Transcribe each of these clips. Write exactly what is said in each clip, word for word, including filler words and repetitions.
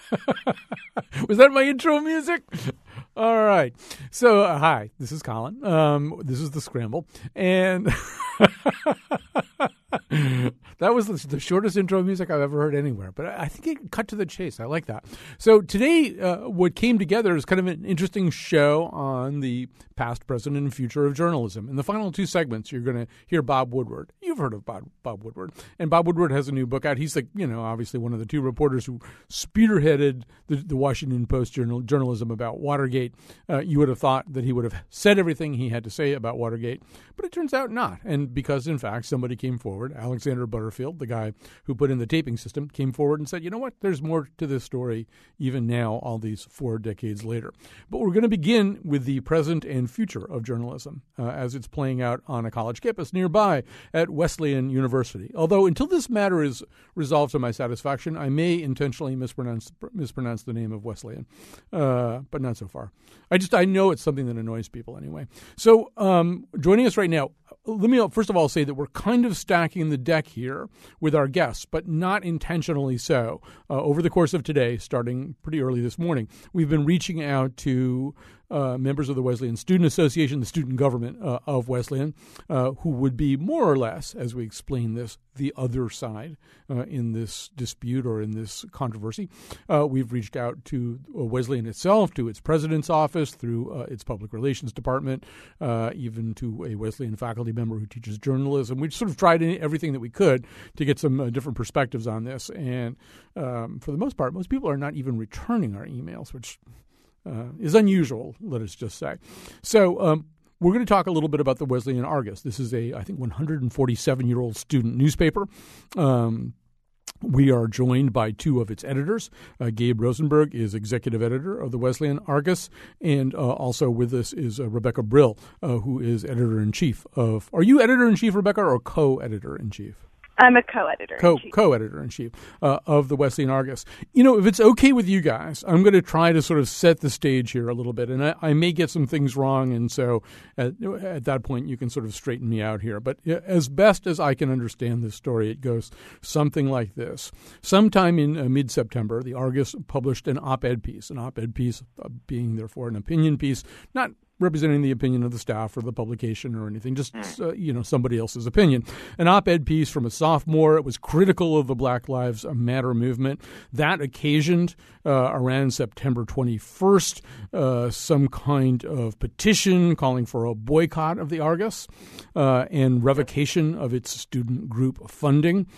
Was that my intro music? All right. So, uh, hi, this is Colin. Um, this is The Scramble. And that was the, the shortest intro music I've ever heard anywhere. But I, I think it cut to the chase. I like that. So today, uh, what came together is kind of an interesting show on the past, present, and future of journalism. In the final two segments, you're going to hear Bob Woodward. You've heard of Bob, Bob Woodward. And Bob Woodward has a new book out. He's like, you know, obviously one of the two reporters who spearheaded the, the Washington Post journal, journalism about Watergate. Uh, you would have thought that he would have said everything he had to say about Watergate, but it turns out not. And because, in fact, somebody came forward, Alexander Butterfield, the guy who put in the taping system, came forward and said, you know what, there's more to this story even now, all these four decades later. But we're going to begin with the present and future of journalism uh, as it's playing out on a college campus nearby at Wesleyan University. Although until this matter is resolved to my satisfaction, I may intentionally mispronounce mispronounce the name of Wesleyan, uh, but not so far. I just I know it's something that annoys people anyway. So um, joining us right now, let me first of all say that we're kind of stacking the deck here with our guests, but not intentionally so. Uh, over the course of today, starting pretty early this morning, we've been reaching out to uh, members of the Wesleyan Student Association, the student government uh, of Wesleyan, uh, who would be more or less, as we explain this, the other side uh, in this dispute or in this controversy. Uh, we've reached out to Wesleyan itself, to its president's office, through uh, its public relations department, uh, even to a Wesleyan faculty member who teaches journalism. We sort of tried everything that we could to get some uh, different perspectives on this. And um, for the most part, most people are not even returning our emails, which uh, is unusual, let us just say. So um, we're going to talk a little bit about the Wesleyan Argus. This is a, I think, one hundred forty-seven-year-old student newspaper. Um We are joined by two of its editors. Uh, Gabe Rosenberg is executive editor of the Wesleyan Argus, and uh, also with us is uh, Rebecca Brill, uh, who is editor-in-chief of – are you editor-in-chief, Rebecca, or co-editor-in-chief? I'm a co-editor. Co co-editor-in-chief uh, of the Wesleyan Argus. You know, if it's okay with you guys, I'm going to try to sort of set the stage here a little bit, and I, I may get some things wrong, and so at, at that point you can sort of straighten me out here. But as best as I can understand this story, it goes something like this. Sometime in uh, mid-September, the Argus published an op-ed piece, an op-ed piece uh, being, therefore, an opinion piece, not representing the opinion of the staff or the publication or anything, just, uh, you know, somebody else's opinion. An op-ed piece from a sophomore. It was critical of the Black Lives Matter movement. That occasioned, uh, around September twenty-first, uh, some kind of petition calling for a boycott of the Argus uh, and revocation of its student group funding.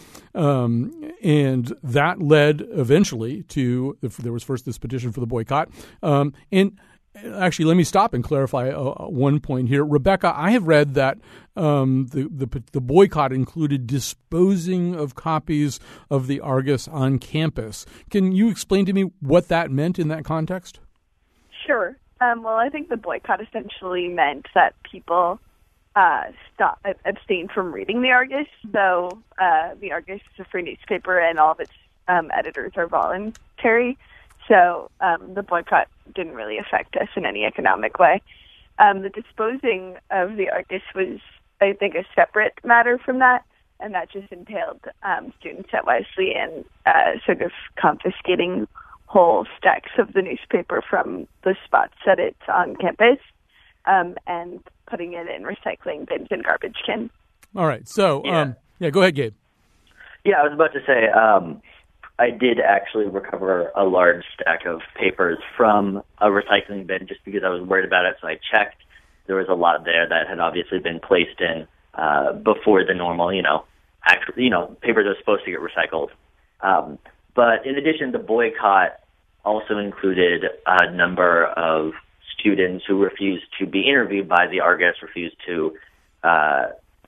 Um, and that led eventually to, there was first this petition for the boycott. Um, and Actually, let me stop and clarify uh, one point here. Rebecca, I have read that um, the, the the boycott included disposing of copies of the Argus on campus. Can you explain to me what that meant in that context? Sure. Um, well, I think the boycott essentially meant that people uh, stop, abstain from reading the Argus. So uh, the Argus is a free newspaper, and all of its um, editors are voluntary. So um, the boycott didn't really affect us in any economic way. Um, the disposing of the Argus was, I think, a separate matter from that, and that just entailed um, students at Wesleyan uh, sort of confiscating whole stacks of the newspaper from the spots that it's on campus um, and putting it in recycling bins and garbage cans. All right. So, yeah, um, yeah go ahead, Gabe. Yeah, I was about to say, um, I did actually recover a large stack of papers from a recycling bin just because I was worried about it. So I checked. There was a lot there that had obviously been placed in uh, before the normal, you know, actually, you know, papers are supposed to get recycled. Um, but in addition, the boycott also included a number of students who refused to be interviewed by the Argus, refused to uh,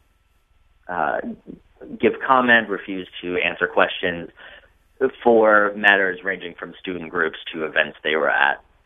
uh, give comment, refused to answer questions for matters ranging from student groups to events they were at.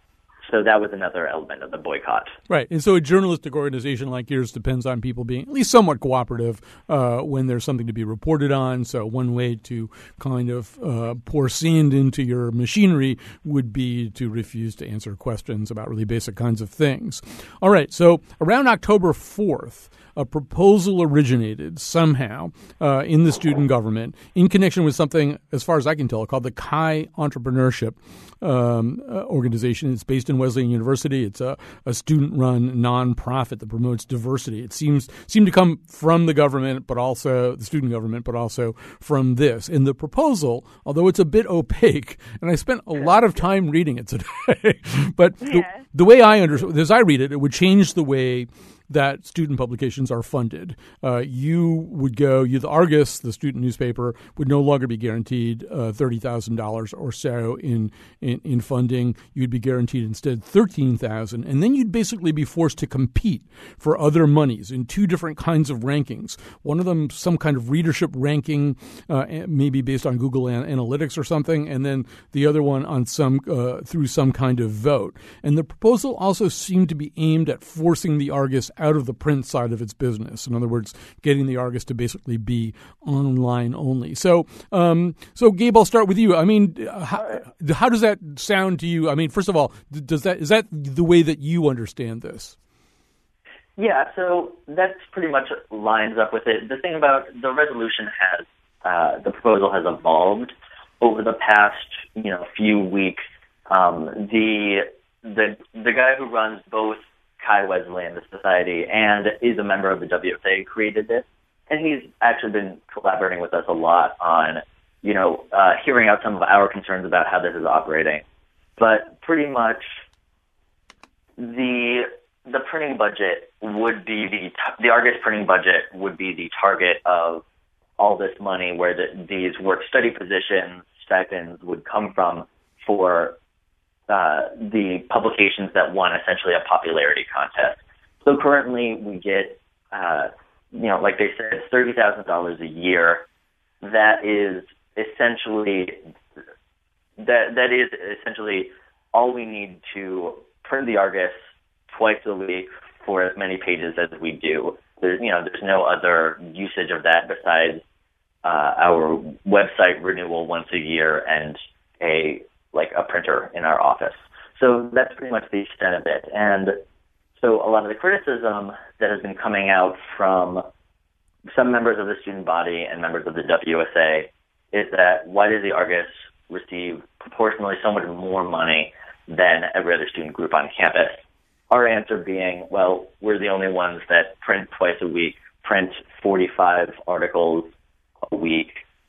so that was another element of the boycott. Right. And so a journalistic organization like yours depends on people being at least somewhat cooperative uh, when there's something to be reported on. So one way to kind of uh, pour sand into your machinery would be to refuse to answer questions about really basic kinds of things. All right. So around October fourth, a proposal originated somehow uh, in the student government in connection with something, as far as I can tell, called the Chi Entrepreneurship um, uh, Organization. It's based in Wesleyan University. It's a, a student-run nonprofit that promotes diversity. It seems seemed to come from the government, but also the student government, but also from this. And the proposal, although it's a bit opaque, and I spent a lot of time reading it today, but yeah. the, the way I understand, as I read it, it would change the way that student publications are funded. Uh, you would go, you, the Argus, the student newspaper, would no longer be guaranteed uh, thirty thousand dollars or so in, in, in funding. You'd be guaranteed instead thirteen thousand dollars. And then you'd basically be forced to compete for other monies in two different kinds of rankings. One of them, some kind of readership ranking, uh, maybe based on Google An- Analytics or something, and then the other one on some uh, through some kind of vote. And the proposal also seemed to be aimed at forcing the Argus out of the print side of its business. In other words, getting the Argus to basically be online only. So, um, so Gabe, I'll start with you. I mean, how, how does that sound to you? I mean, first of all, does that is that the way that you understand this? Yeah, so that's pretty much lines up with it. The thing about the resolution has uh, the proposal has evolved over the past you know few weeks. Um, the the the guy who runs both Chi Wesleyan, the society, and is a member of the W S A, created this. And he's actually been collaborating with us a lot on, you know, uh, hearing out some of our concerns about how this is operating. But pretty much the the printing budget would be the, the Argus printing budget would be the target of all this money where the, these work-study positions, stipends would come from for Uh, the publications that won essentially a popularity contest. So currently we get, uh, you know, like they said, thirty thousand dollars a year. That is essentially that that is essentially all we need to print the Argus twice a week for as many pages as we do. There's, you know, there's no other usage of that besides uh, our website renewal once a year and a like a printer in our office. So that's pretty much the extent of it. And so a lot of the criticism that has been coming out from some members of the student body and members of the W S A is that why does the Argus receive proportionally so much more money than every other student group on campus? Our answer being, well, we're the only ones that print twice a week, print forty-five articles a week.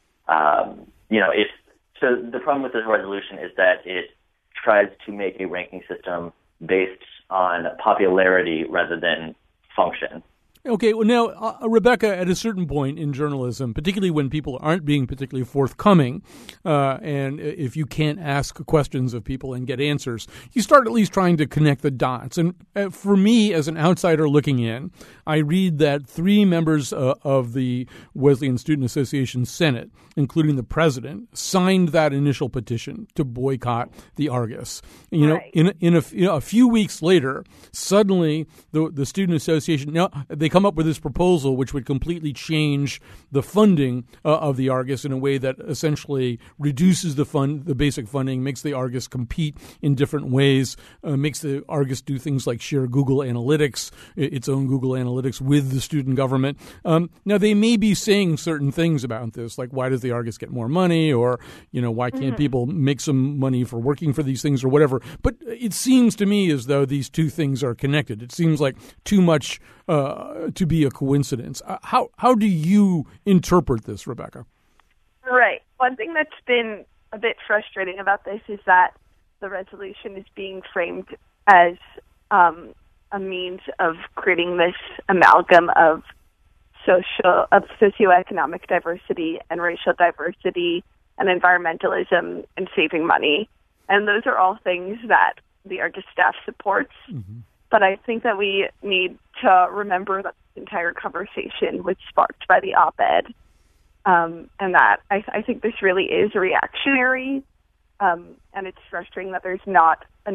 Um, you know, it's So the problem with this resolution is that it tries to make a ranking system based on popularity rather than function. Okay, well now, uh, Rebecca, at a certain point in journalism, particularly when people aren't being particularly forthcoming, uh, and if you can't ask questions of people and get answers, you start at least trying to connect the dots. And uh, for me, as an outsider looking in, I read that three members uh, of the Wesleyan Student Association Senate, including the president, signed that initial petition to boycott the Argus. You know, right. in in a, you know, a few weeks later, suddenly the the student association now they come up with this proposal which would completely change the funding uh, of the Argus in a way that essentially reduces the fund, the basic funding, makes the Argus compete in different ways, uh, makes the Argus do things like share Google Analytics, its own Google Analytics, with the student government. Um, now, they may be saying certain things about this, like why does the Argus get more money, or you know why can't mm-hmm. people make some money for working for these things, or whatever. But it seems to me as though these two things are connected. It seems like too much uh, to be a coincidence. Uh, how how do you interpret this, Rebecca? Right. One thing that's been a bit frustrating about this is that the resolution is being framed as um, a means of creating this amalgam of social, of socioeconomic diversity and racial diversity and environmentalism and saving money. And those are all things that the Argus staff supports. Mm-hmm. But I think that we need to remember that the entire conversation was sparked by the op-ed, um, and that I, I think this really is reactionary, um, and it's frustrating that there's not enough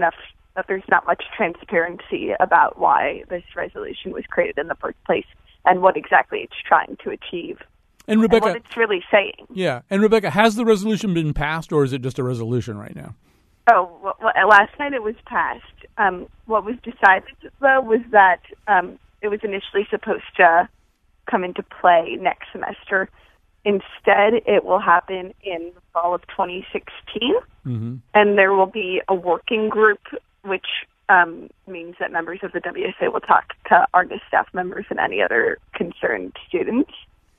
that there's not much transparency about why this resolution was created in the first place and what exactly it's trying to achieve. And Rebecca, and what it's really saying. Yeah. And Rebecca, has the resolution been passed, or is it just a resolution right now? Oh, well, last night it was passed. Um, what was decided, though, was that um, it was initially supposed to come into play next semester. Instead, it will happen in the fall of twenty sixteen, mm-hmm. and there will be a working group, which um, means that members of the W S A will talk to Argus staff members and any other concerned students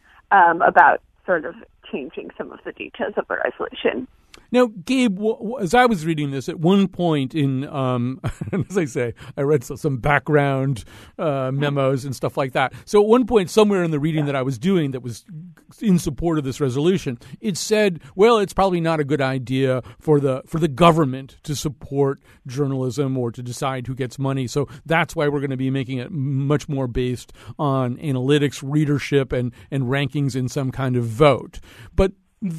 um, about sort of changing some of the details of the resolution. Now, Gabe, w- w- as I was reading this, at one point in, um, as I say, I read some background uh, memos and stuff like that. So at one point, somewhere in the reading that I was doing that was in support of this resolution, it said, well, it's probably not a good idea for the for the government to support journalism or to decide who gets money. So that's why we're going to be making it much more based on analytics, readership, and, and rankings in some kind of vote. But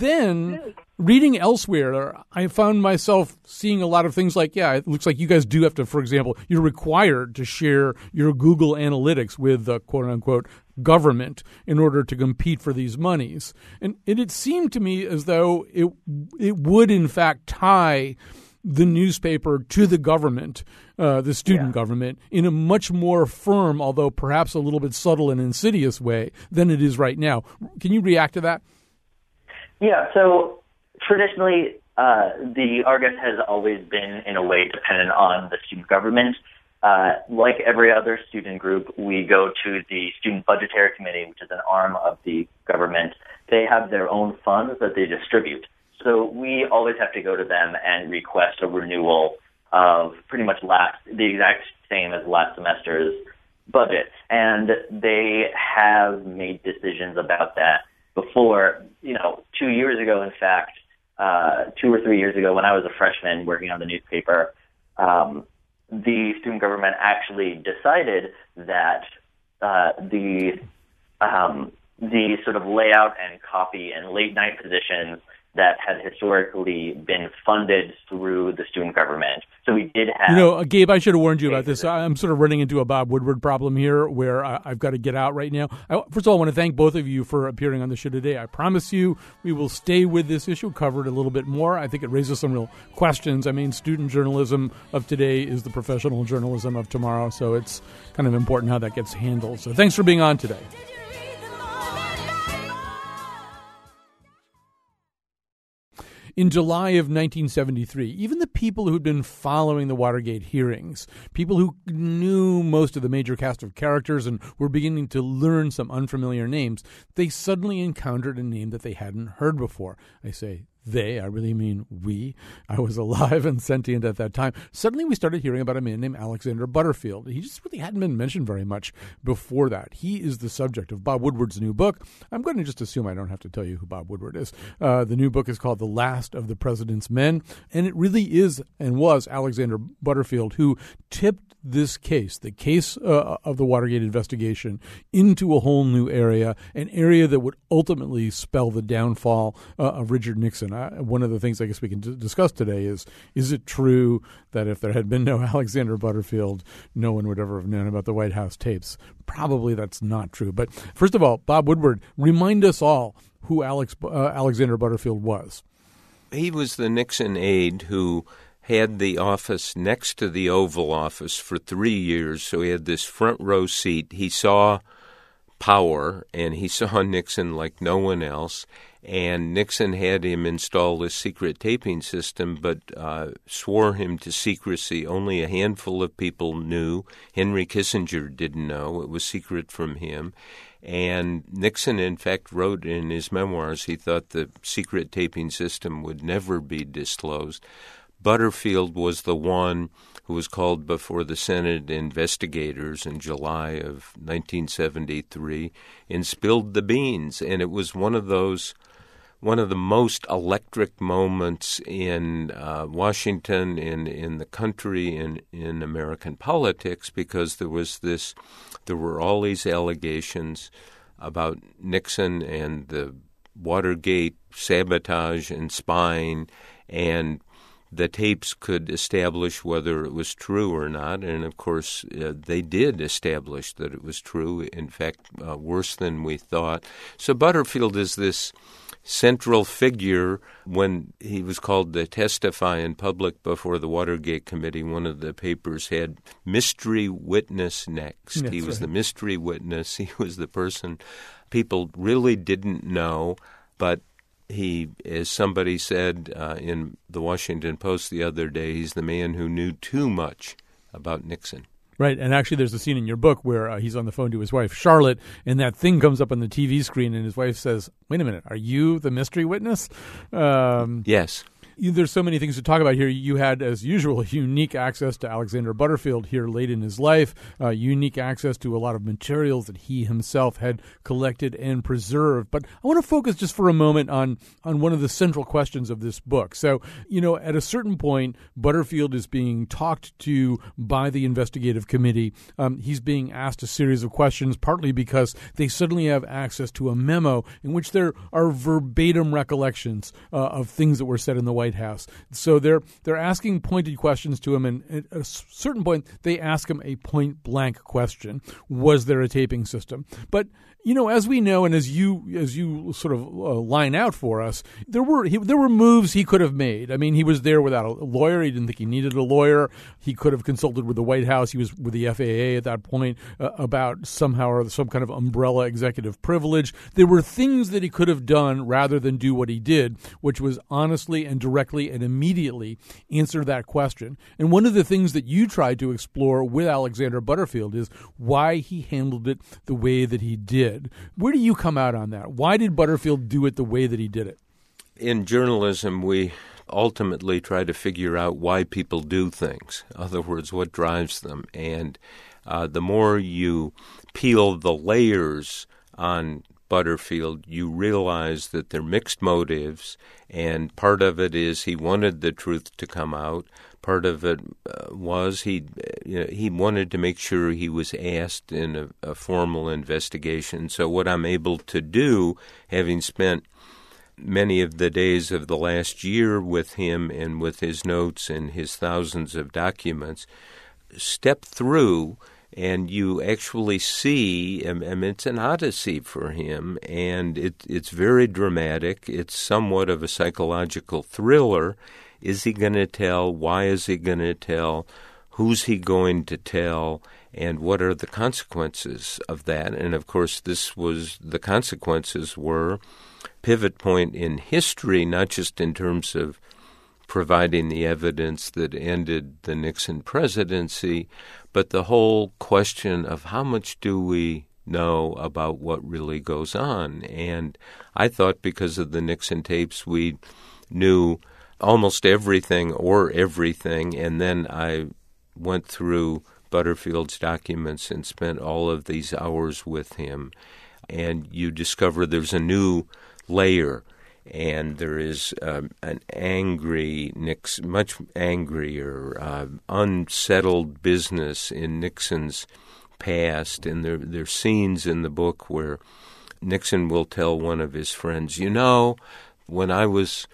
then, reading elsewhere, I found myself seeing a lot of things like, yeah, it looks like you guys do have to, for example, you're required to share your Google Analytics with the quote-unquote government in order to compete for these monies. And, and it seemed to me as though it it would, in fact, tie the newspaper to the government, uh, the student yeah. government, in a much more firm, although perhaps a little bit subtle and insidious way than it is right now. Can you react to that? Yeah, so traditionally, uh, the Argus has always been, in a way, dependent on the student government. Uh, like every other student group, we go to the Student Budgetary Committee, which is an arm of the government. They have their own funds that they distribute. So we always have to go to them and request a renewal of pretty much last the exact same as last semester's budget. And they have made decisions about that before. You know, two years ago, in fact, uh, two or three years ago, when I was a freshman working on the newspaper, um, the student government actually decided that uh, the um, the sort of layout and copy and late night positions that had historically been funded through the student government. So we did have... You know, Gabe, I should have warned you about this. I'm sort of running into a Bob Woodward problem here where I, I've got to get out right now. I, first of all, I want to thank both of you for appearing on the show today. I promise you we will stay with this issue, cover it a little bit more. I think it raises some real questions. I mean, student journalism of today is the professional journalism of tomorrow, so it's kind of important how that gets handled. So thanks for being on today. In July of nineteen seventy-three, even the people who'd been following the Watergate hearings, people who knew most of the major cast of characters and were beginning to learn some unfamiliar names, they suddenly encountered a name that they hadn't heard before. I say they, I really mean we. I was alive and sentient at that time. Suddenly we started hearing about a man named Alexander Butterfield. He just really hadn't been mentioned very much before that. He is the subject of Bob Woodward's new book. I'm going to just assume I don't have to tell you who Bob Woodward is. Uh, the new book is called The Last of the President's Men, and it really is and was Alexander Butterfield who tipped this case, the case uh, of the Watergate investigation, into a whole new area, an area that would ultimately spell the downfall uh, of Richard Nixon. Uh, one of the things I guess we can d- discuss today is, is it true that if there had been no Alexander Butterfield, no one would ever have known about the White House tapes? Probably that's not true. But first of all, Bob Woodward, remind us all who Alex uh, Alexander Butterfield was. He was the Nixon aide who had the office next to the Oval Office for three years, so he had this front row seat. He saw power, and he saw Nixon like no one else, and Nixon had him install a secret taping system, but uh, swore him to secrecy. Only a handful of people knew. Henry Kissinger didn't know. It was secret from him. And Nixon, in fact, wrote in his memoirs he thought the secret taping system would never be disclosed. Butterfield was the one who was called before the Senate investigators in July of nineteen seventy-three and spilled the beans. And it was one of those, one of the most electric moments in uh, Washington, in, in the country, in, in American politics, because there was this, there were all these allegations about Nixon and the Watergate sabotage and spying, and the tapes could establish whether it was true or not. And, of course, uh, they did establish that it was true, in fact, uh, worse than we thought. So Butterfield is this central figure. When he was called to testify in public before the Watergate Committee, one of the papers had mystery witness next. That's he was right. the mystery witness. He was the person people really didn't know, but he, as somebody said uh, in the Washington Post the other day, he's the man who knew too much about Nixon. Right, and actually there's a scene in your book where uh, he's on the phone to his wife, Charlotte, and that thing comes up on the T V screen, and his wife says, wait a minute, are you the mystery witness? Um, Yes. You, there's so many things to talk about here. You had, as usual, unique access to Alexander Butterfield here late in his life, uh, unique access to a lot of materials that he himself had collected and preserved. But I want to focus just for a moment on, on one of the central questions of this book. So, you know, at a certain point, Butterfield is being talked to by the investigative committee. Um, he's being asked a series of questions, partly because they suddenly have access to a memo in which there are verbatim recollections uh, of things that were said in the White House. So they're they're asking pointed questions to him, and at a certain point, they ask him a point-blank question: was there a taping system? But you know, as we know, and as you as you sort of uh, line out for us, there were he, there were moves he could have made. I mean, he was there without a lawyer. He didn't think he needed a lawyer. He could have consulted with the White House. He was with the F A A at that point uh, about somehow or some kind of umbrella executive privilege. There were things that he could have done rather than do what he did, which was honestly and directly and immediately answer that question. And one of the things that you tried to explore with Alexander Butterfield is why he handled it the way that he did. Where do you come out on that? Why did Butterfield do it the way that he did it? In journalism, we ultimately try to figure out why people do things. In other words, what drives them. And uh, the more you peel the layers on Butterfield, you realize that they're mixed motives, and part of it is he wanted the truth to come out. Part of it uh, was he you know, he wanted to make sure he was asked in a, a formal investigation. So what I'm able to do, having spent many of the days of the last year with him and with his notes and his thousands of documents, step through, and you actually see, I mean, it's an odyssey for him, and it, it's very dramatic. It's somewhat of a psychological thriller. Is he going to tell? Why is he going to tell? Who's he going to tell? And what are the consequences of that? And, of course, this was the consequences were pivot point in history, not just in terms of providing the evidence that ended the Nixon presidency, but the whole question of how much do we know about what really goes on. And I thought because of the Nixon tapes, we knew almost everything or everything, and then I went through Butterfield's documents and spent all of these hours with him, and you discover there's a new layer, and there is um, an angry, Nix, much angrier, uh, unsettled business in Nixon's past, and there there are scenes in the book where Nixon will tell one of his friends, you know, when I was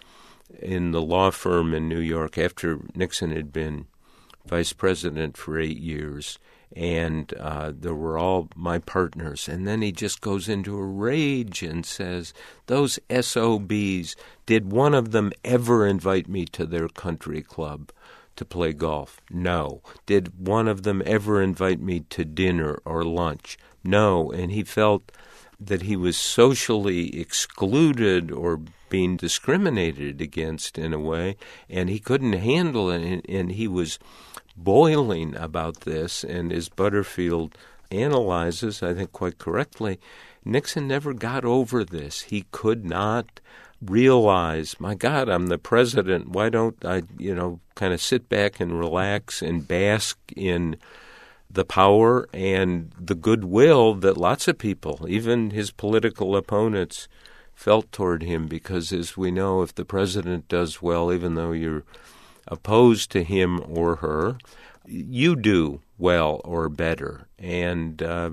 in the law firm in New York after Nixon had been vice president for eight years, and uh, there were all my partners. And then he just goes into a rage and says, those S O Bs, did one of them ever invite me to their country club to play golf? No. Did one of them ever invite me to dinner or lunch? No. And he felt that he was socially excluded or being discriminated against in a way, and he couldn't handle it, and, and he was boiling about this. And as Butterfield analyzes, I think quite correctly, Nixon never got over this. He could not realize, my God, I'm the president. Why don't I, you know, kind of sit back and relax and bask in the power and the goodwill that lots of people, even his political opponents, felt toward him, because as we know, if the president does well, even though you're opposed to him or her, you do well or better. And uh,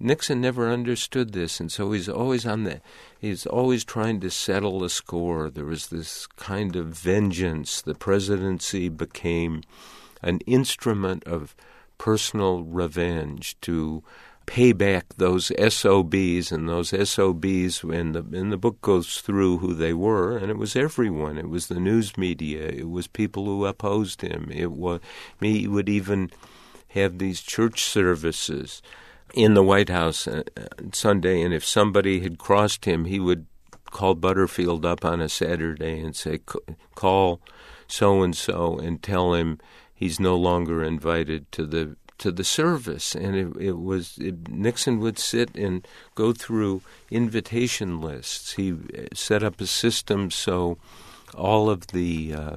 Nixon never understood this, and so he's always on the, he's always trying to settle the score. There was this kind of vengeance. The presidency became an instrument of personal revenge to pay back those S O Bs, and those S O Bs, and the, and the book goes through who they were, and it was everyone. It was the news media. It was people who opposed him. It was, he would even have these church services in the White House on Sunday, and if somebody had crossed him, he would call Butterfield up on a Saturday and say, call so-and-so and tell him he's no longer invited to the to the service. And it, it was it, Nixon would sit and go through invitation lists. He set up a system so all of the uh,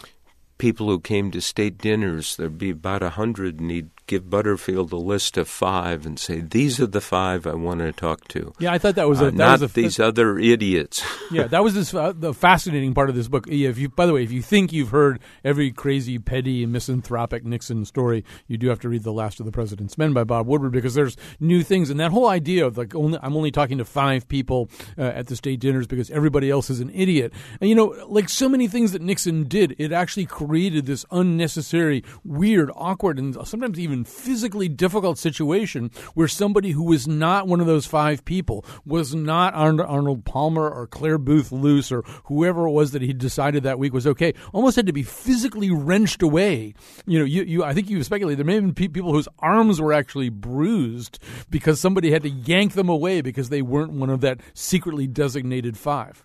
people who came to state dinners, there'd be about a hundred, and he'd give Butterfield a list of five and say, these are the five I want to talk to. Yeah, I thought that was a, uh, that not was a, these other idiots. Yeah, that was this, uh, the fascinating part of this book. Yeah, if you, by the way, if you think you've heard every crazy, petty, misanthropic Nixon story, you do have to read The Last of the President's Men by Bob Woodward, because there's new things. And that whole idea of like only I'm only talking to five people uh, at the state dinners because everybody else is an idiot. And, you know, like so many things that Nixon did, it actually created this unnecessary, weird, awkward, and sometimes even physically difficult situation where somebody who was not one of those five people, was not Arnold Palmer or Claire Booth Luce or whoever it was that he decided that week was okay, almost had to be physically wrenched away. You know, you, you I think you speculated there may have been pe- people whose arms were actually bruised because somebody had to yank them away because they weren't one of that secretly designated five.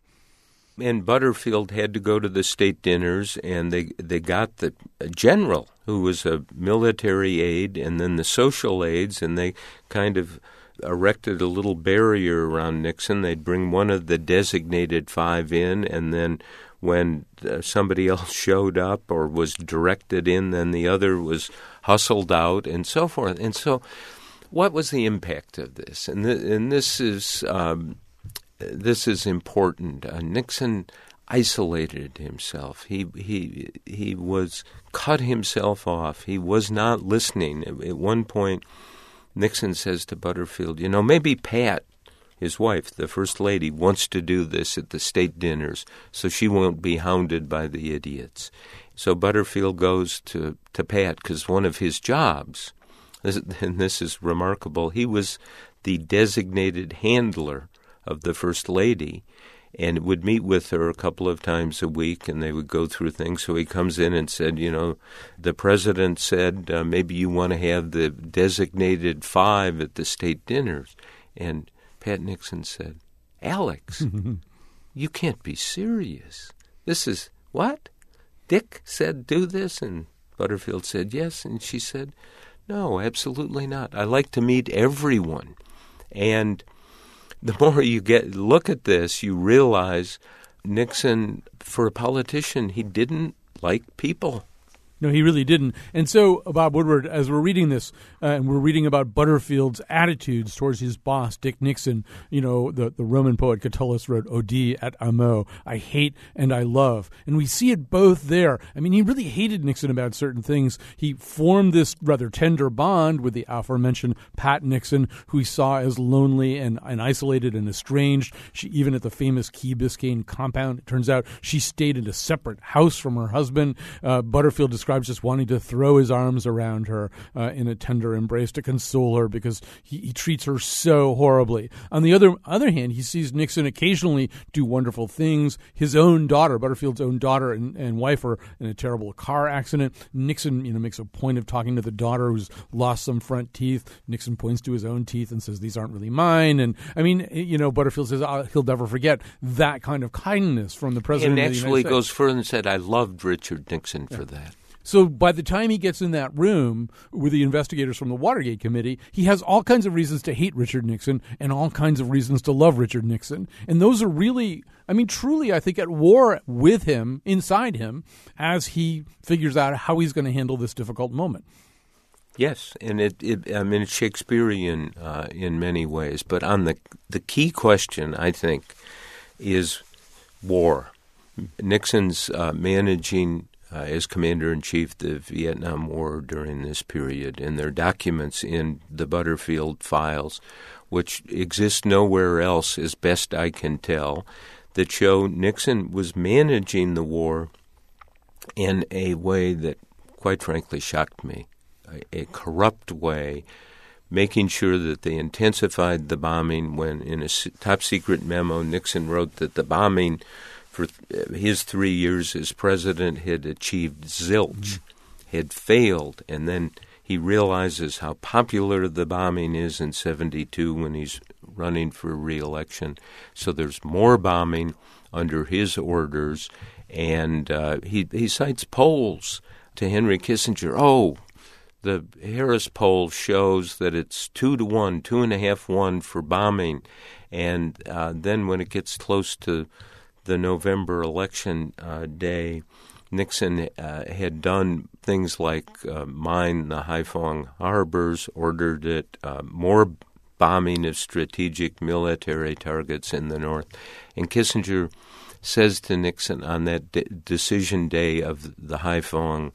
And Butterfield had to go to the state dinners, and they they got the general, who was a military aide, and then the social aides, and they kind of erected a little barrier around Nixon. They'd bring one of the designated five in, and then when uh, somebody else showed up or was directed in, then the other was hustled out, and so forth. And so what was the impact of this? And, th- and this is... Um, This is important. Uh, Nixon isolated himself. He he he was cut himself off. He was not listening. At, at one point, Nixon says to Butterfield, "You know, maybe Pat, his wife, the first lady, wants to do this at the state dinners, so she won't be hounded by the idiots." So Butterfield goes to to Pat because one of his jobs, and this is remarkable, he was the designated handler of the First Lady, and would meet with her a couple of times a week, and they would go through things. So he comes in and said, you know, the president said, uh, maybe you want to have the designated five at the state dinners. And Pat Nixon said, Alex, you can't be serious. This is, what? Dick said do this? And Butterfield said yes, and she said, no, absolutely not. I like to meet everyone. And the more you get look at this, you realize Nixon, for a politician, he didn't like people. No, he really didn't. And so, Bob Woodward, as we're reading this, uh, and we're reading about Butterfield's attitudes towards his boss, Dick Nixon, you know, the, the Roman poet Catullus wrote, Odi et amo, I hate and I love. And we see it both there. I mean, he really hated Nixon about certain things. He formed this rather tender bond with the aforementioned Pat Nixon, who he saw as lonely and, and isolated and estranged. She, even at the famous Key Biscayne compound, it turns out she stayed in a separate house from her husband. Uh, Butterfield describes just wanting to throw his arms around her uh, in a tender embrace to console her because he, he treats her so horribly. On the other other hand, he sees Nixon occasionally do wonderful things. His own daughter, Butterfield's own daughter and, and wife, are in a terrible car accident. Nixon, you know, makes a point of talking to the daughter who's lost some front teeth. Nixon points to his own teeth and says, "These aren't really mine." And I mean, you know, Butterfield says oh, he'll never forget that kind of kindness from the president. And of the actually United goes States. further and said, "I loved Richard Nixon for yeah. that." So by the time he gets in that room with the investigators from the Watergate Committee, he has all kinds of reasons to hate Richard Nixon and all kinds of reasons to love Richard Nixon. And those are really, I mean, truly, I think, at war with him, inside him, as he figures out how he's going to handle this difficult moment. Yes, and it, it I mean, it's Shakespearean uh, in many ways. But on the the key question, I think, is war. Nixon's uh, managing uh, as Commander-in-Chief of the Vietnam War during this period, and there are documents in the Butterfield files, which exist nowhere else as best I can tell, that show Nixon was managing the war in a way that, quite frankly, shocked me, a, a corrupt way, making sure that they intensified the bombing when, in a top-secret memo, Nixon wrote that the bombing for his three years as president had achieved zilch, had failed, and then he realizes how popular the bombing is in seventy-two when he's running for re-election. So there's more bombing under his orders, and uh, he, he cites polls to Henry Kissinger. Oh, the Harris poll shows that it's two to one, two and a half one for bombing. And uh, then when it gets close to the November election uh, day, Nixon uh, had done things like uh, mine the Haiphong harbors, ordered it, uh, more bombing of strategic military targets in the north. And Kissinger says to Nixon on that de- decision day of the Haiphong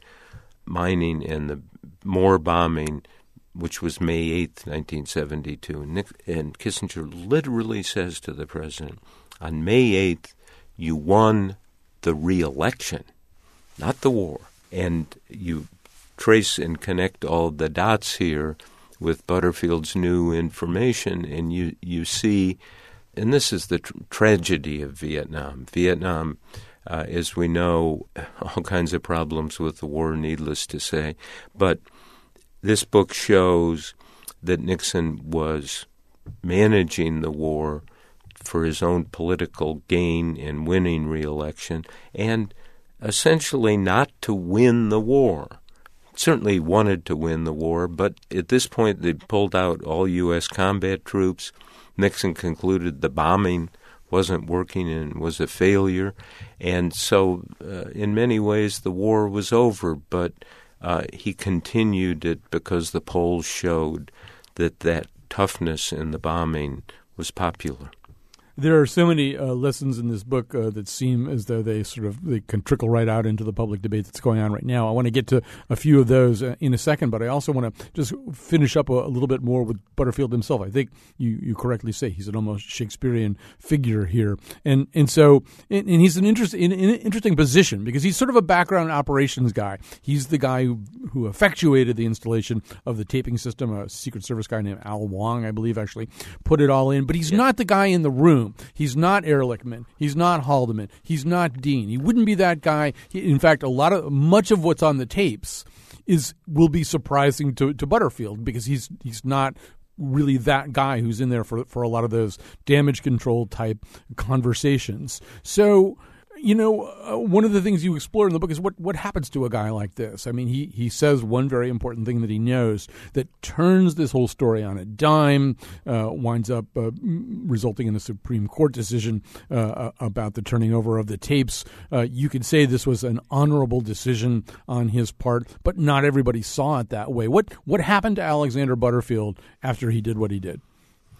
mining and the more bombing, which was May eighth, nineteen seventy-two. And, Nick, and Kissinger literally says to the president, on May eighth, you won the re-election, not the war. And you trace and connect all the dots here with Butterfield's new information, and you, you see, and this is the tr- tragedy of Vietnam. Vietnam, uh, as we know, all kinds of problems with the war, needless to say. But this book shows that Nixon was managing the war for his own political gain and winning re-election, and essentially not to win the war. Certainly wanted to win the war, but at this point they pulled out all U S combat troops. Nixon concluded the bombing wasn't working and was a failure, and so uh, in many ways the war was over, but uh, he continued it because the polls showed that that toughness in the bombing was popular. There are so many uh, lessons in this book uh, that seem as though they sort of they can trickle right out into the public debate that's going on right now. I want to get to a few of those uh, in a second, but I also want to just finish up a, a little bit more with Butterfield himself. I think you, you correctly say he's an almost Shakespearean figure here, and and so and, and he's an interest in, in an interesting position because he's sort of a background operations guy. He's the guy who who effectuated the installation of the taping system. A Secret Service guy named Al Wong, I believe, actually put it all in, but he's yeah. not the guy in the room. He's not Ehrlichman. He's not Haldeman. He's not Dean. He wouldn't be that guy. He, in fact, a lot of much of what's on the tapes is will be surprising to, to Butterfield because he's he's not really that guy who's in there for for a lot of those damage control type conversations. So, you know, uh, one of the things you explore in the book is what, what happens to a guy like this. I mean, he, he says one very important thing that he knows that turns this whole story on a dime, uh, winds up uh, resulting in a Supreme Court decision uh, about the turning over of the tapes. Uh, you could say this was an honorable decision on his part, but not everybody saw it that way. What what happened to Alexander Butterfield after he did what he did?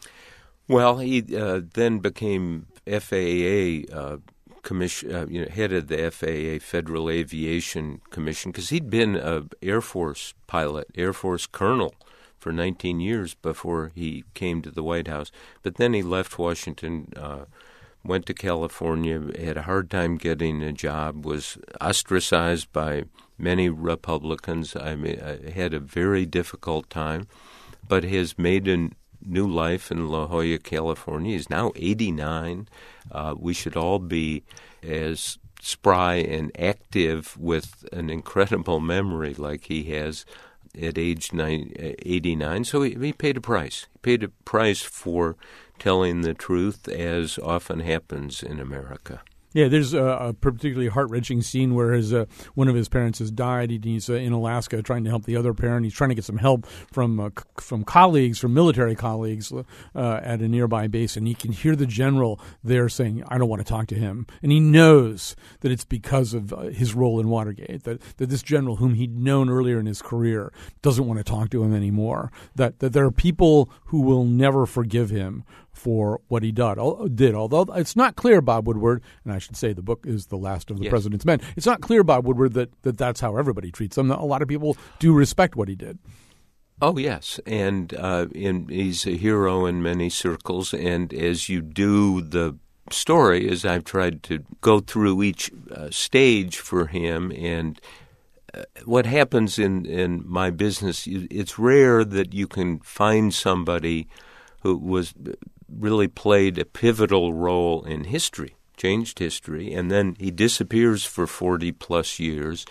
Well, he uh, then became F A A uh Commission, uh, you know, head of the F A A Federal Aviation Commission, because he'd been an Air Force pilot, Air Force colonel for nineteen years before he came to the White House. But then he left Washington, uh, went to California, had a hard time getting a job, was ostracized by many Republicans. I mean, I had a very difficult time, but has made a new life in La Jolla, California. He's now eighty-nine. Uh, we should all be as spry and active with an incredible memory like he has at age nine, eighty-nine. So he, he paid a price. He paid a price for telling the truth, as often happens in America. Yeah, there's a, a particularly heart-wrenching scene where his uh, one of his parents has died. He, he's uh, in Alaska trying to help the other parent. He's trying to get some help from uh, c- from colleagues, from military colleagues uh, at a nearby base, and he can hear the general there saying, "I don't want to talk to him." And he knows that it's because of uh, his role in Watergate, that, that this general, whom he'd known earlier in his career, doesn't want to talk to him anymore, that, that there are people who will never forgive him for what he did. did. Although it's not clear, Bob Woodward, and I should say the book is The Last of the yes. President's Men, it's not clear, Bob Woodward, that, that that's how everybody treats him. A lot of people do respect what he did. Oh, yes, and uh, in, he's a hero in many circles, and as you do the story, as I've tried to go through each uh, stage for him, and uh, what happens in, in my business, it's rare that you can find somebody who was really played a pivotal role in history, changed history, and then he disappears for forty-plus years,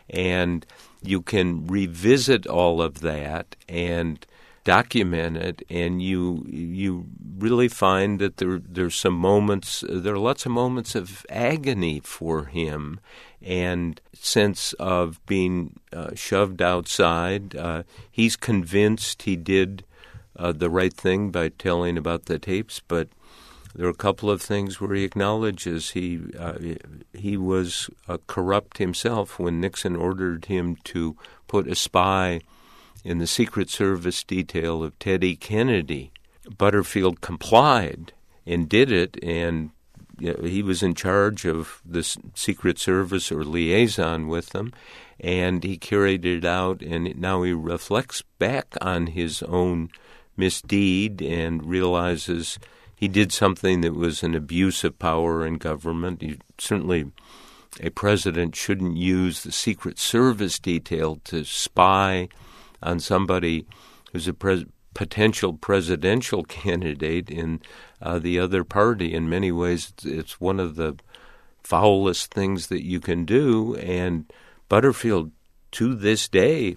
and you can revisit all of that and document it, and you you really find that there there's some moments, there are lots of moments of agony for him, and sense of being uh, shoved outside. Uh, he's convinced he did uh, the right thing by telling about the tapes, but there are a couple of things where he acknowledges he uh, he was uh, corrupt himself when Nixon ordered him to put a spy in the Secret Service detail of Teddy Kennedy. Butterfield complied and did it, and you know, he was in charge of the Secret Service or liaison with them, and he carried it out, and now he reflects back on his own misdeed and realizes he did something that was an abuse of power in government. He, certainly a president shouldn't use the Secret Service detail to spy on somebody who's a pres- potential presidential candidate in uh, the other party. In many ways, it's, it's one of the foulest things that you can do, and Butterfield, to this day,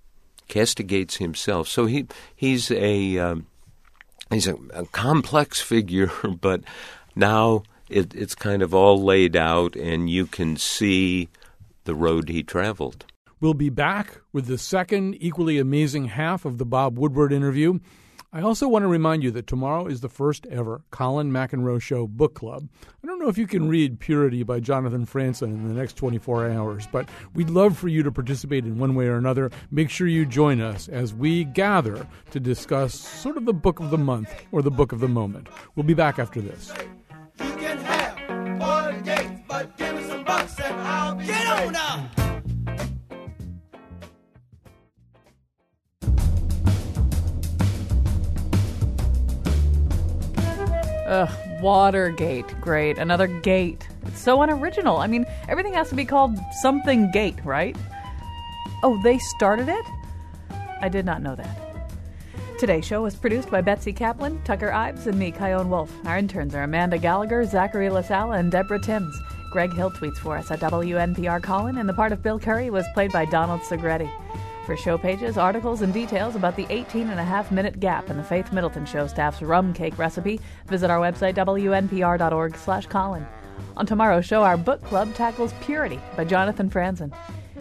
castigates himself. So he he's a... Um, He's a, a complex figure, but now it, it's kind of all laid out, and you can see the road he traveled. We'll be back with the second equally amazing half of the Bob Woodward interview. I also want to remind you that tomorrow is the first ever Colin McEnroe Show book club. I don't know if you can read Purity by Jonathan Franzen in the next twenty-four hours, but we'd love for you to participate in one way or another. Make sure you join us as we gather to discuss sort of the book of the month or the book of the moment. We'll be back after this. You can have Watergate, but give me some bucks and I'll be Get on now! Ugh, Watergate. Great. Another gate. It's so unoriginal. I mean, everything has to be called something gate, right? Oh, they started it? I did not know that. Today's show was produced by Betsy Kaplan, Tucker Ives, and me, Kyone Wolf. Our interns are Amanda Gallagher, Zachary LaSalle, and Deborah Timms. Greg Hill tweets for us at W N P R Colin, and the part of Bill Curry was played by Donald Segretti. For show pages, articles, and details about the eighteen and a half minute gap in the Faith Middleton Show staff's rum cake recipe, visit our website, W N P R dot org slash Colin. On tomorrow's show, our book club tackles Purity by Jonathan Franzen.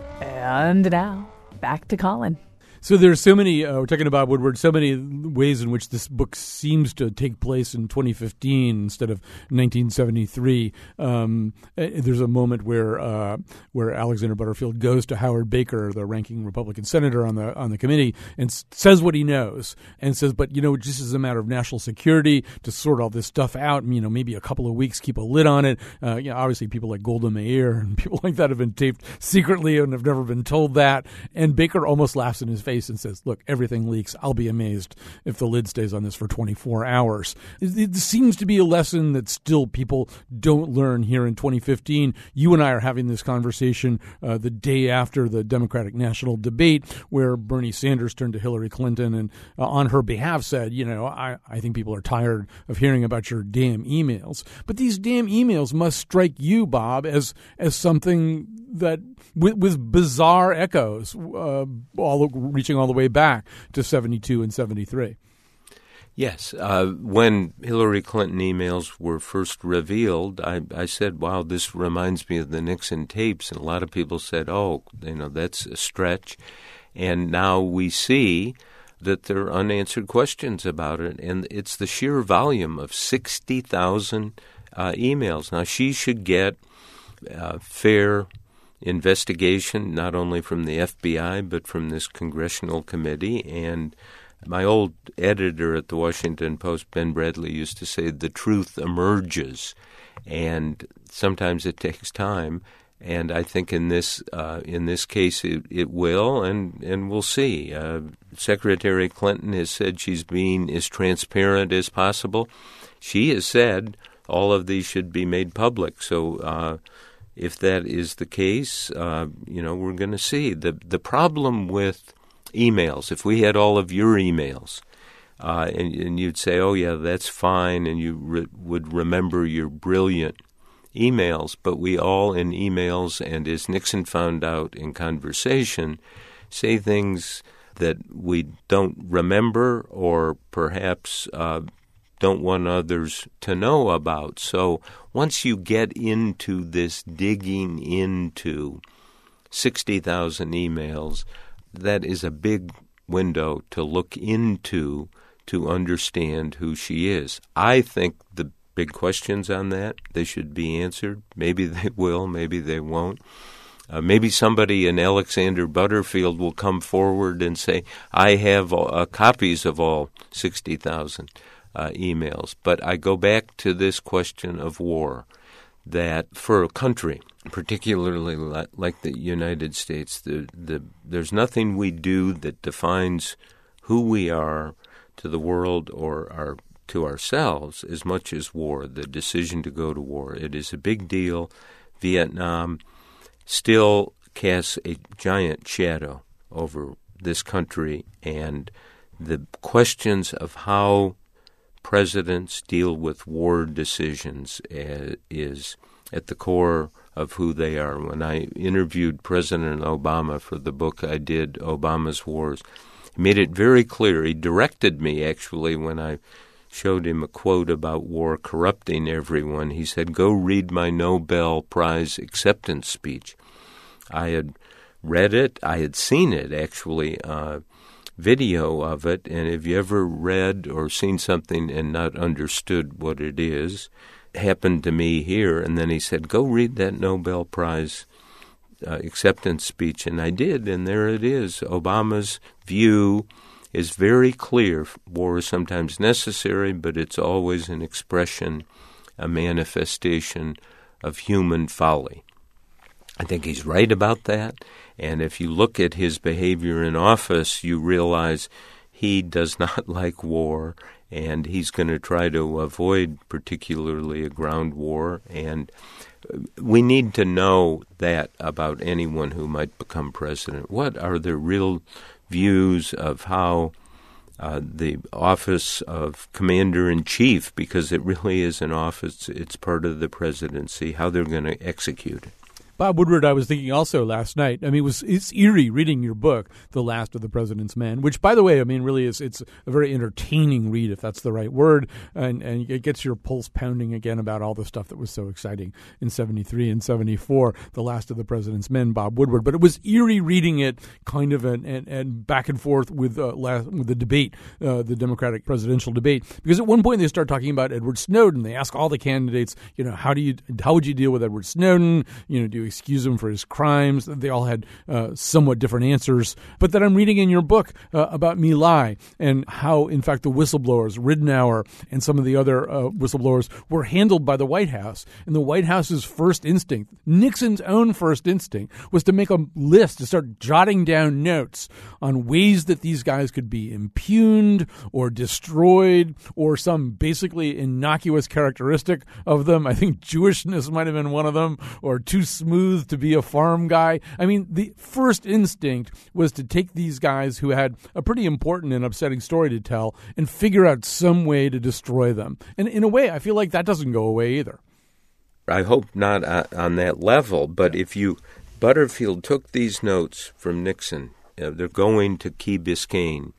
And now, back to Colin. So there's so many, uh, we're talking about Woodward, so many ways in which this book seems to take place in twenty fifteen instead of nineteen seventy-three. Um, there's a moment where uh, where Alexander Butterfield goes to Howard Baker, the ranking Republican senator on the on the committee, and s- says what he knows, and says, but, you know, just as a matter of national security to sort all this stuff out, you know, maybe a couple of weeks, keep a lid on it. Uh, you know, obviously people like Golda Meir and people like that have been taped secretly and have never been told that. And Baker almost laughs in his face and says, look, everything leaks. I'll be amazed if the lid stays on this for twenty-four hours. It, it seems to be a lesson that still people don't learn here in twenty fifteen. You and I are having this conversation uh, the day after the Democratic national debate where Bernie Sanders turned to Hillary Clinton and uh, on her behalf said, you know, I, I think people are tired of hearing about your damn emails. But these damn emails must strike you, Bob, as as something that with, with bizarre echoes, uh, all reaching all the way back to seventy-two and seventy-three. Yes. Uh, when Hillary Clinton emails were first revealed, I, I said, wow, this reminds me of the Nixon tapes. And a lot of people said, oh, you know, that's a stretch. And now we see that there are unanswered questions about it. And it's the sheer volume of sixty thousand uh, emails. Now, she should get uh, fair investigation, not only from the F B I, but from this congressional committee. And My old editor at the Washington Post, Ben Bradley, used to say the truth emerges, and sometimes it takes time. And I think in this uh, in this case it, it will, and, and we'll see. Uh, Secretary Clinton has said she's being as transparent as possible. She has said all of these should be made public. So uh, if that is the case, uh, you know, we're going to see. The, the problem with emails, if we had all of your emails, uh, and, and you'd say, oh, yeah, that's fine, and you re- would remember your brilliant emails, but we all in emails, and as Nixon found out in conversation, say things that we don't remember or perhaps uh, don't want others to know about. So once you get into this digging into sixty thousand emails, that is a big window to look into to understand who she is. I think the big questions on that, they should be answered. Maybe they will, maybe they won't. Uh, maybe somebody in Alexander Butterfield will come forward and say, I have uh, copies of all sixty thousand uh, emails. But I go back to this question of war, that for a country, particularly li- like the United States, the, the, there's nothing we do that defines who we are to the world or our to ourselves as much as war, the decision to go to war. It is a big deal. Vietnam still casts a giant shadow over this country, and the questions of how presidents deal with war decisions uh, is at the core of who they are. When I interviewed President Obama for the book I did, Obama's Wars, he made it very clear. He directed me, actually, when I showed him a quote about war corrupting everyone. He said, go read my Nobel Prize acceptance speech. I had read it. I had seen it, actually, uh, video of it. And if you ever read or seen something and not understood what it is, it happened to me here. And then he said, go read that Nobel Prize uh, acceptance speech. And I did, and there it is. Obama's view is very clear. War is sometimes necessary, but it's always an expression, a manifestation of human folly. I think he's right about that. And if you look at his behavior in office, you realize he does not like war, and he's going to try to avoid particularly a ground war. And we need to know that about anyone who might become president. What are the real views of how uh, the office of commander-in-chief, because it really is an office, it's part of the presidency, how they're going to execute it. Bob Woodward, I was thinking also last night, I mean, it was, it's eerie reading your book, The Last of the President's Men, which, by the way, I mean, really is, it's a very entertaining read, if that's the right word, and, and it gets your pulse pounding again about all the stuff that was so exciting in seventy-three and seventy-four, The Last of the President's Men, Bob Woodward. But it was eerie reading it kind of and, and, and back and forth with, uh, last, with the debate, uh, the Democratic presidential debate, because at one point they start talking about Edward Snowden. They ask all the candidates, you know, how do you, how would you deal with Edward Snowden? You know, do you excuse him for his crimes? They all had uh, somewhat different answers. But then I'm reading in your book uh, about My Lai and how, in fact, the whistleblowers, Ridenour and some of the other uh, whistleblowers, were handled by the White House. And the White House's first instinct, Nixon's own first instinct, was to make a list, to start jotting down notes on ways that these guys could be impugned or destroyed, or some basically innocuous characteristic of them. I think Jewishness might have been one of them, or too smooth to be a farm guy. I mean, the first instinct was to take these guys who had a pretty important and upsetting story to tell and figure out some way to destroy them. And in a way, I feel like that doesn't go away either. I hope not on that level, but if you, Butterfield took these notes from Nixon, uh, they're going to Key Biscayne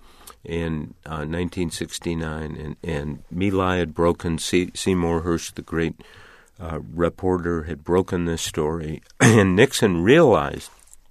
in uh, nineteen sixty-nine, and, and My Lai had broken, C- Seymour Hersh, the great Uh, reporter, had broken this story, and Nixon realized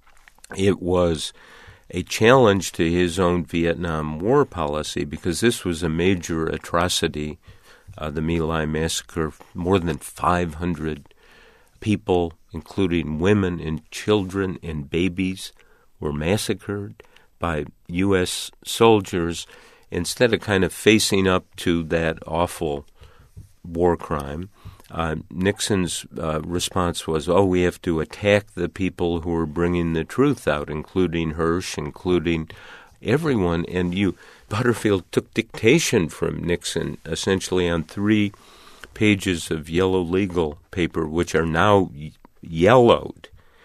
it was a challenge to his own Vietnam War policy, because this was a major atrocity, uh, the My Lai massacre. More than five hundred people, including women and children and babies, were massacred by U S soldiers. instead of kind of facing up to that awful war crime, uh, Nixon's uh, response was, oh, we have to attack the people who are bringing the truth out, including Hirsch, including everyone. And you, Butterfield took dictation from Nixon essentially on three pages of yellow legal paper, which are now y- yellowed.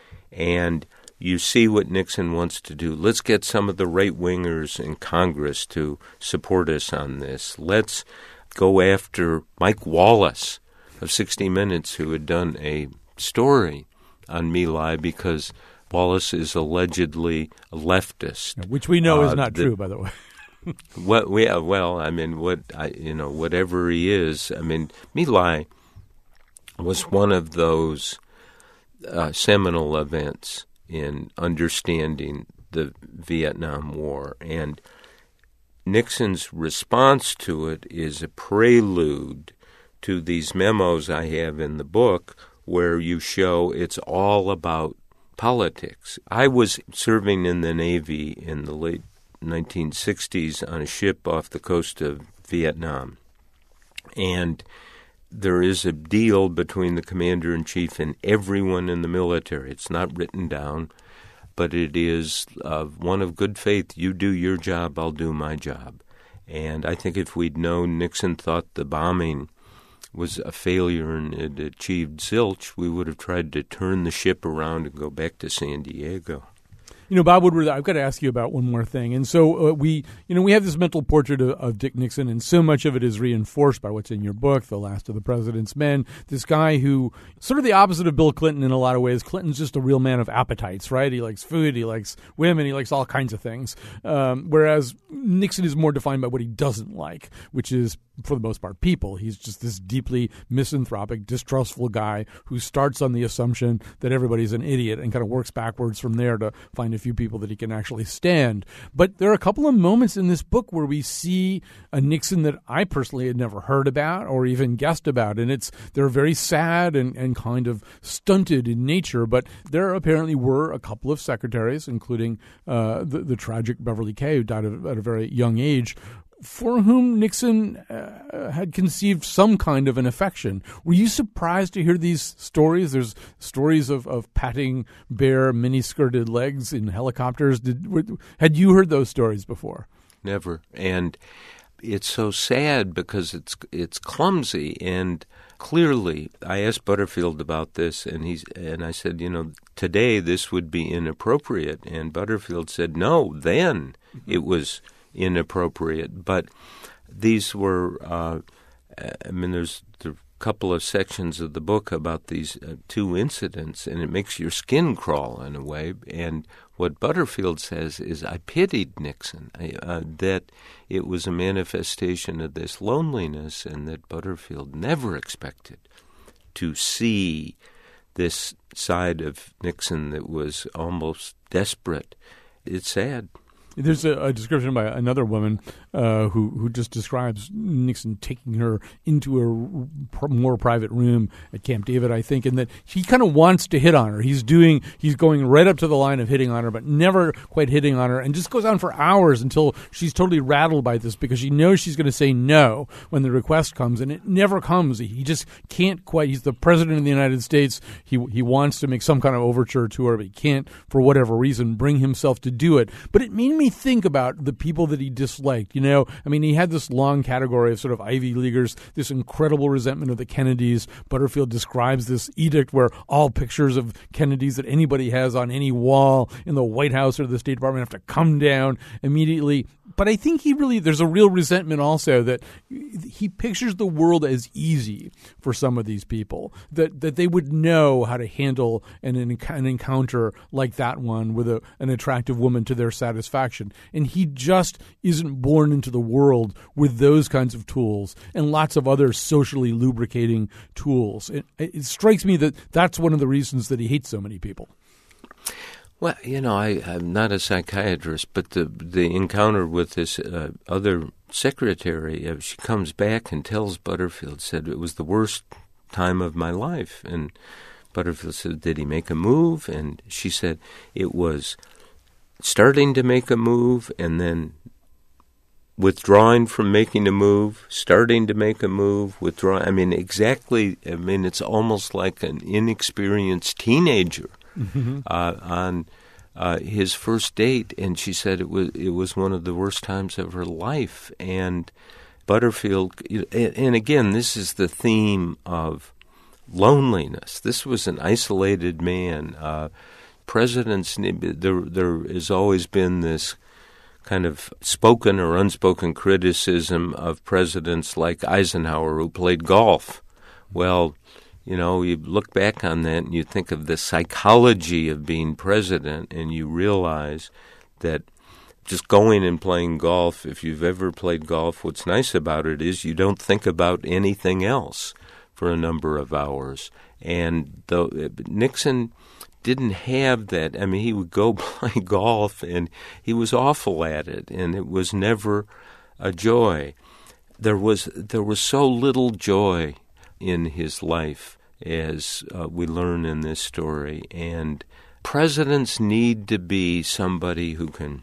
And you see what Nixon wants to do. Let's get some of the right-wingers in Congress to support us on this. Let's go after Mike Wallace of sixty minutes, who had done a story on My Lai because Wallace is allegedly a leftist. Which we know uh, is not the, true, by the way. What we uh, well, I mean, what I, you know, whatever he is, I mean, My Lai was one of those uh, seminal events in understanding the Vietnam War, and Nixon's response to it is a prelude to these memos I have in the book, where you show it's all about politics. I was serving in the Navy in the late nineteen sixties on a ship off the coast of Vietnam. And there is a deal between the commander-in-chief and everyone in the military. It's not written down, but it is uh, one of good faith. You do your job, I'll do my job. And I think if we'd known Nixon thought the bombing was a failure and it achieved zilch, we would have tried to turn the ship around and go back to San Diego. You know, Bob Woodward, I've got to ask you about one more thing. And so uh, we, you know, we have this mental portrait of, of Dick Nixon, and so much of it is reinforced by what's in your book, The Last of the President's Men. This guy who, sort of the opposite of Bill Clinton in a lot of ways. Clinton's just a real man of appetites, right? He likes food, he likes women, he likes all kinds of things. Um, whereas Nixon is more defined by what he doesn't like, which is, for the most part, people. He's just this deeply misanthropic, distrustful guy who starts on the assumption that everybody's an idiot and kind of works backwards from there to find a few people that he can actually stand. But there are a couple of moments in this book where we see a Nixon that I personally had never heard about or even guessed about. And it's they're very sad and, and kind of stunted in nature. But there apparently were a couple of secretaries, including uh, the, the tragic Beverly Kay, who died at a very young age, for whom Nixon uh, had conceived some kind of an affection. Were you surprised to hear these stories? There's stories of, of patting bare, mini-skirted legs in helicopters. Did were, had you heard those stories before? Never. And it's so sad because it's it's clumsy. And clearly, I asked Butterfield about this, and he's and I said, you know, today this would be inappropriate. And Butterfield said, no, then it was inappropriate. But these were, uh, I mean, there's a couple of sections of the book about these uh, two incidents, and it makes your skin crawl in a way. And what Butterfield says is, I pitied Nixon, I, uh, that it was a manifestation of this loneliness, and that Butterfield never expected to see this side of Nixon that was almost desperate. It's sad. There's a, a description by another woman uh, who who just describes Nixon taking her into a pr- more private room at Camp David, I think, and that he kind of wants to hit on her. He's doing he's going right up to the line of hitting on her, but never quite hitting on her, and just goes on for hours until she's totally rattled by this because she knows she's going to say no when the request comes, and it never comes. He just can't quite. He's the president of the United States. He he wants to make some kind of overture to her, but he can't, for whatever reason, bring himself to do it. But it made me think about the people that he disliked. You know, I mean, he had this long category of sort of Ivy Leaguers, this incredible resentment of the Kennedys. Butterfield describes this edict where all pictures of Kennedys that anybody has on any wall in the White House or the State Department have to come down immediately. But I think he really, there's a real resentment also that he pictures the world as easy for some of these people, that that they would know how to handle an, an encounter like that one with a, an attractive woman to their satisfaction. And he just isn't born into the world with those kinds of tools and lots of other socially lubricating tools. It, it strikes me that that's one of the reasons that he hates so many people. Well, you know, I, I'm not a psychiatrist, but the the encounter with this uh, other secretary, uh, she comes back and tells Butterfield, said it was the worst time of my life. And Butterfield said, did he make a move? And she said it was starting to make a move and then withdrawing from making a move, starting to make a move, withdrawing. I mean, exactly. I mean, it's almost like an inexperienced teenager mm-hmm. uh, on uh, his first date, and she said it was it was one of the worst times of her life. And Butterfield, and again, this is the theme of loneliness. This was an isolated man. Uh, presidents, there there has always been this kind of spoken or unspoken criticism of presidents like Eisenhower, who played golf. Well, you know, you look back on that and you think of the psychology of being president, and you realize that just going and playing golf, if you've ever played golf, what's nice about it is you don't think about anything else for a number of hours. And the, Nixon didn't have that. I mean, he would go play golf, and he was awful at it, and it was never a joy. There was there was so little joy in his life, as uh, we learn in this story. And presidents need to be somebody who can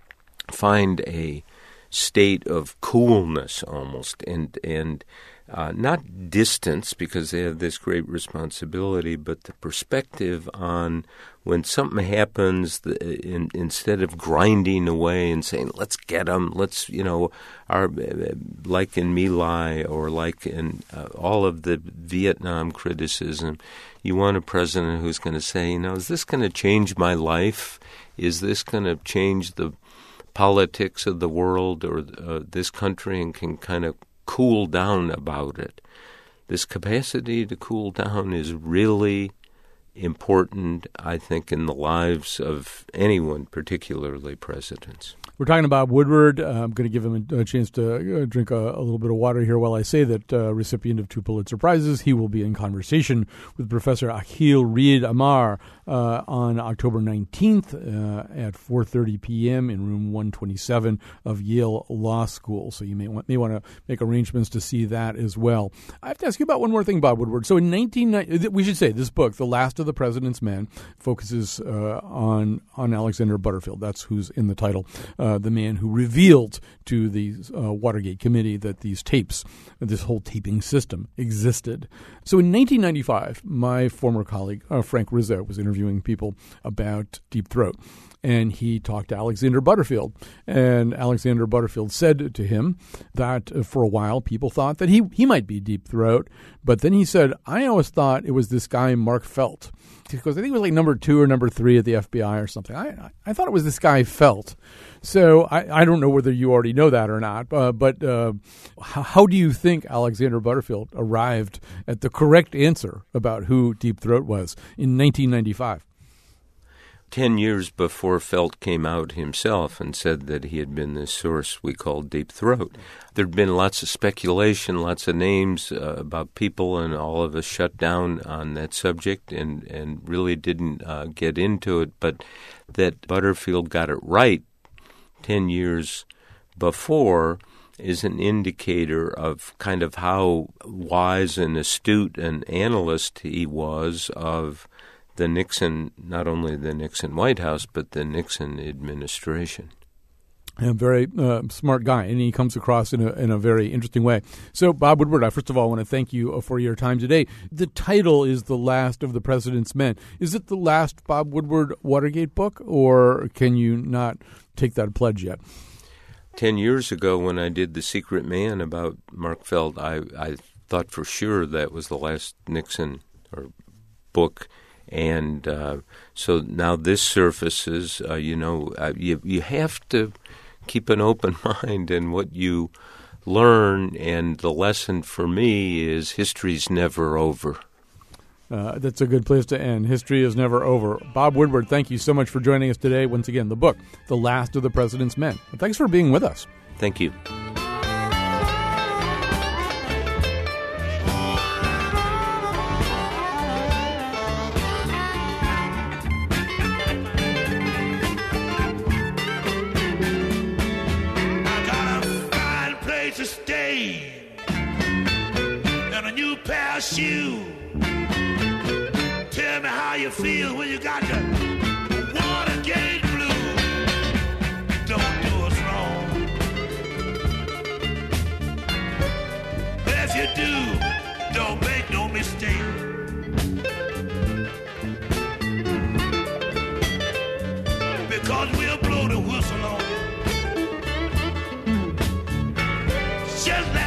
find a state of coolness almost, and and uh, not distance, because they have this great responsibility, but the perspective on when something happens, the, in, instead of grinding away and saying, let's get them, let's, you know, our, like in My Lai or like in uh, all of the Vietnam criticism, you want a president who's going to say, you know, is this going to change my life? Is this going to change the politics of the world or uh, this country, and can kind of cool down about it? This capacity to cool down is really important, I think, in the lives of anyone, particularly presidents. We're talking about Woodward. Uh, I'm going to give him a, a chance to uh, drink a, a little bit of water here while I say that uh, recipient of two Pulitzer Prizes. He will be in conversation with Professor Akhil Reed Amar uh, on October nineteenth uh, at four thirty p.m. in room one twenty-seven of Yale Law School. So you may want, may want to make arrangements to see that as well. I have to ask you about one more thing, Bob Woodward. So in nineteen ninety, we should say this book, The Last of the President's Men, focuses uh, on, on Alexander Butterfield. That's who's in the title. Uh, the man who revealed to the uh, Watergate Committee that these tapes, this whole taping system existed. So in nineteen ninety-five, my former colleague, uh, Frank Rizzo, was interviewing people about Deep Throat. And he talked to Alexander Butterfield. And Alexander Butterfield said to him that uh, for a while people thought that he, he might be Deep Throat. But then he said, I always thought it was this guy, Mark Felt. He goes, I think it was like number two or number three at the F B I or something. I I, I thought it was this guy Felt. So I, I don't know whether you already know that or not. Uh, but uh, how, how do you think Alexander Butterfield arrived at the correct answer about who Deep Throat was in nineteen ninety-five? Ten years before Felt came out himself and said that he had been this source we called Deep Throat. There'd been lots of speculation, lots of names uh, about people, and all of us shut down on that subject and, and really didn't uh, get into it. But that Butterfield got it right ten years before is an indicator of kind of how wise and astute an analyst he was of the Nixon, not only the Nixon White House, but the Nixon administration. A very uh, smart guy, and he comes across in a in a very interesting way. So, Bob Woodward, I first of all want to thank you for your time today. The title is The Last of the President's Men. Is it the last Bob Woodward Watergate book, or can you not take that pledge yet? Ten years ago, when I did The Secret Man about Mark Felt, I, I thought for sure that was the last Nixon or book. And uh, so now this surfaces, uh, you know, uh, you, you have to keep an open mind in what you learn. And the lesson for me is history's never over. Uh, that's a good place to end. History is never over. Bob Woodward, thank you so much for joining us today. Once again, the book, The Last of the President's Men. And thanks for being with us. Thank you. You tell me how you feel when you got the Watergate blue. Don't do us wrong. you do, don't make no mistake. Because we'll blow the whistle on you. Just like